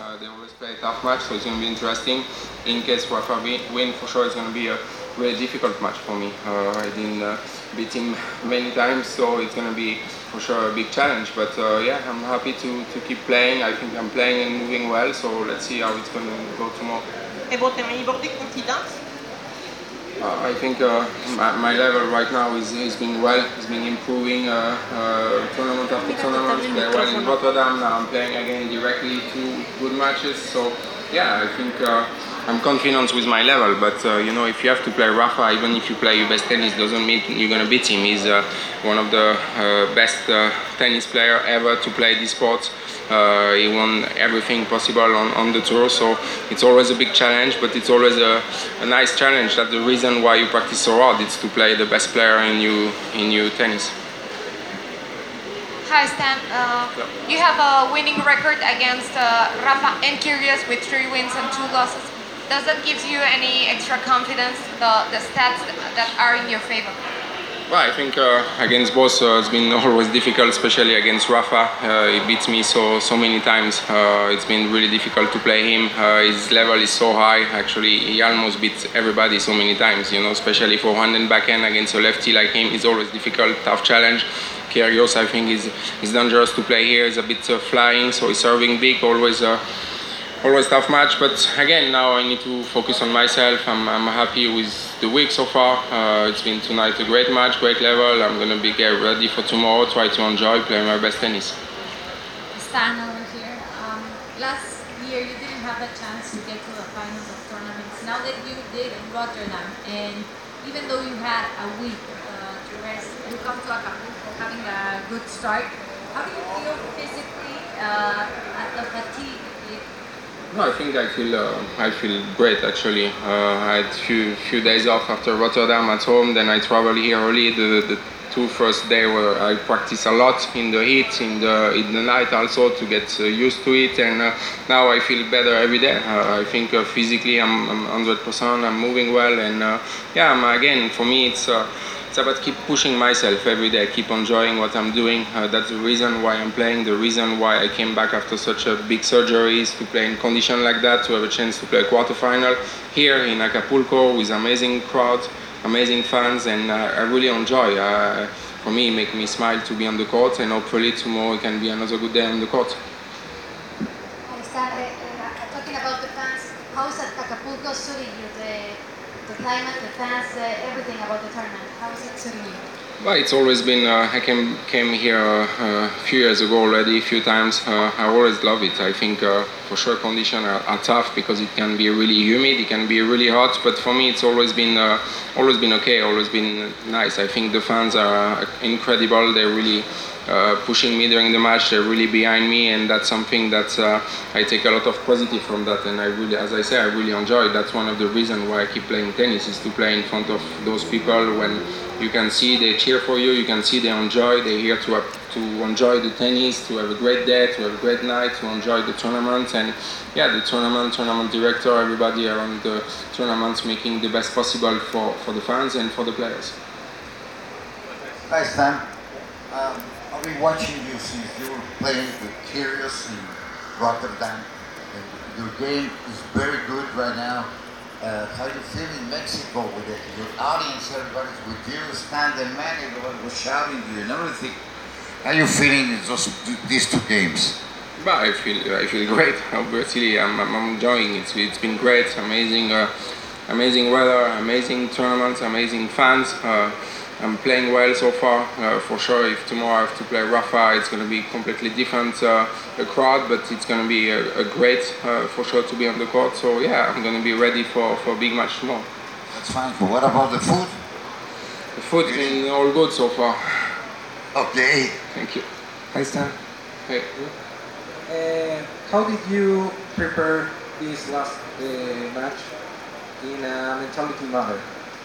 They always play a tough match, so it's going to be interesting. In case Rafa win, for sure it's going to be a really difficult match for me. I didn't beat him many times, so it's going to be for sure a big challenge. But yeah, I'm happy to keep playing. I think I'm playing and moving well, so let's see how it's going to go tomorrow. E votre meilleur de confidence? I think my level right now is being well. It's been improving tournament after tournament. Play well in Rotterdam. Now I'm playing again directly 2 good matches. So yeah, I think I'm confident with my level. But you know, if you have to play Rafa, even if you play your best tennis, doesn't mean you're gonna beat him. He's one of the best tennis player ever to play this sport. He won everything possible on the tour, so it's always a big challenge, but it's always a nice challenge. That's the reason why you practice so hard. It's to play the best player in your tennis. Hi Stan, you have a winning record against Rafa and Kyrgios with 3 wins and 2 losses. Does that give you any extra confidence, the stats that are in your favor? Well, I think against both it's been always difficult, especially against Rafa. He beats me so many times. It's been really difficult to play him. His level is so high. Actually, he almost beats everybody so many times. You know, especially for hand and backhand against a lefty like him, it's always difficult, tough challenge. Kyrgios, I think, is dangerous to play here. He's a bit flying, so he's serving big. Always tough match, but again, now I need to focus on myself. I'm happy with the week so far. It's been tonight a great match, great level. I'm going to be get ready for tomorrow, try to enjoy, play my best tennis. Stan over here. Last year you didn't have a chance to get to the finals of tournaments. Now that you did in Rotterdam, and even though you had a week to rest, you come to Acapulco having a good start. How do you feel physically at the fatigue? No, I think I feel great actually. I had few days off after Rotterdam at home. Then I traveled here early. The 2 first days where I practice a lot in the heat, in the night also to get used to it. And now I feel better every day. I think physically I'm 100%. I'm moving well, and yeah, again for me it's about keep pushing myself every day, keep enjoying what I'm doing. That's the reason why I'm playing, the reason why I came back after such a big surgery is to play in condition like that, to have a chance to play a quarterfinal here in Acapulco with amazing crowd, amazing fans, and I really enjoy. For me, it makes me smile to be on the court, and hopefully tomorrow it can be another good day on the court. Talking about the fans, how is Acapulco suiting you? The climate, the fans, everything about the tournament. How is it suiting you? Well, it's always been. I came here a few years ago already, a few times. I always love it. I think for sure conditions are tough because it can be really humid, it can be really hot. But for me, it's always been okay, always been nice. I think the fans are incredible. They're really pushing me during the match. They're really behind me, and that's something that I take a lot of positive from that. And I really, as I say, I really enjoy it. That's one of the reasons why I keep playing tennis, is to play in front of those people when you can see they cheer for you, you can see they enjoy, they're here to enjoy the tennis, to have a great day, to have a great night, to enjoy the tournament. And yeah, the tournament director, everybody around the tournament making the best possible for the fans and for the players. Hi Stan. I've been watching you since you were playing with Kyrgios in Rotterdam. And your game is very good right now. How do you feel in Mexico with your audience? Everybody's with you, Stan the man, everybody was shouting to you and everything. How are you feeling in these 2 games? But I feel great. Obviously, I'm enjoying it. It's been great, amazing weather, amazing tournaments, amazing fans. I'm playing well so far. For sure, if tomorrow I have to play Rafa, it's going to be completely different crowd, but it's going to be a great for sure to be on the court. So yeah, I'm going to be ready for a big match tomorrow. That's fine. But what about the food? The food's been all good so far. Okay. Thank you. Hi Stan. Hey. How did you prepare this last match in a mentality matter?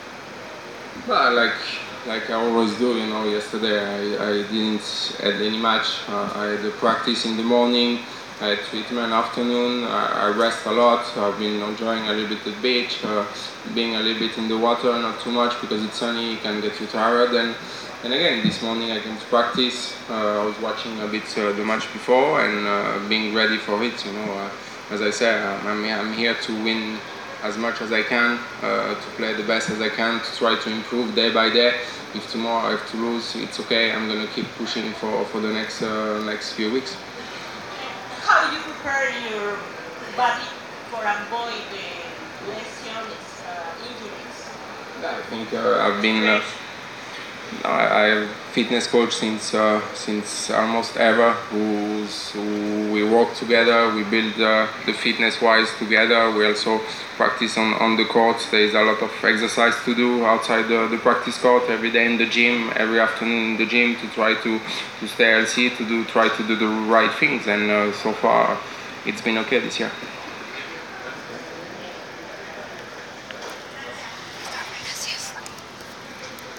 Well, like I always do, you know. Yesterday I didn't have any match. I had a practice in the morning. I had treatment afternoon. I rest a lot. I've been enjoying a little bit the beach, being a little bit in the water, not too much because it's sunny. You can get you tired. And again, this morning I came to practice. I was watching a bit the match before and being ready for it. You know, as I said, I'm here to win as much as I can, to play the best as I can, to try to improve day by day. If tomorrow I have to lose, it's okay. I'm going to keep pushing for the next few weeks. How you prepare your body for avoid the lesions, injuries? I think I've been. I have fitness coach since almost ever. Who we work together. We build the fitness wise together. We also practice on the court. There is a lot of exercise to do outside the practice court. Every day in the gym, every afternoon in the gym to try to stay healthy, try to do the right things. And so far, it's been okay this year.